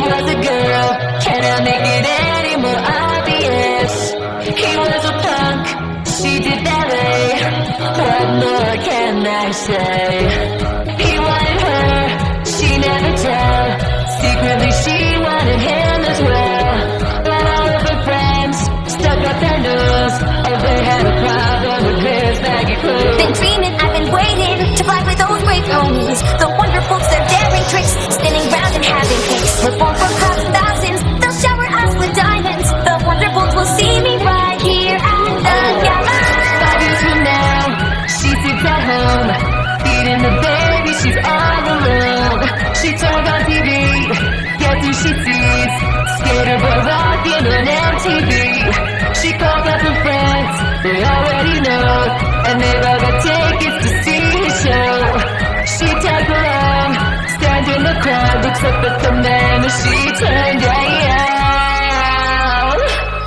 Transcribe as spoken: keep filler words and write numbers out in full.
was a girl, can I make it any more obvious? He was a punk, she did ballet. What more can I say? He wanted her, she never tell. Secretly she wanted him as well. But all of her friends stuck up their nose. Oh, they had a problem with his baggy clothes. Been dreaming, I've been waiting to fly with those brave ponies. The wonderfuls, their daring tricks, spinning round and having kicks. Perform for crowds of thousands, they'll shower us with diamonds. The wonderfuls will see me right here at the gala. Five years from now, she sits at home, feeding the baby, she's all alone. She turned on T V, guess who she sees? Skater boy rocking on M T V. She called up her friends, they already know, and they've all got tickets to see his show. She tagged along, stands in the crowd, looks up at the man that she turned, yeah,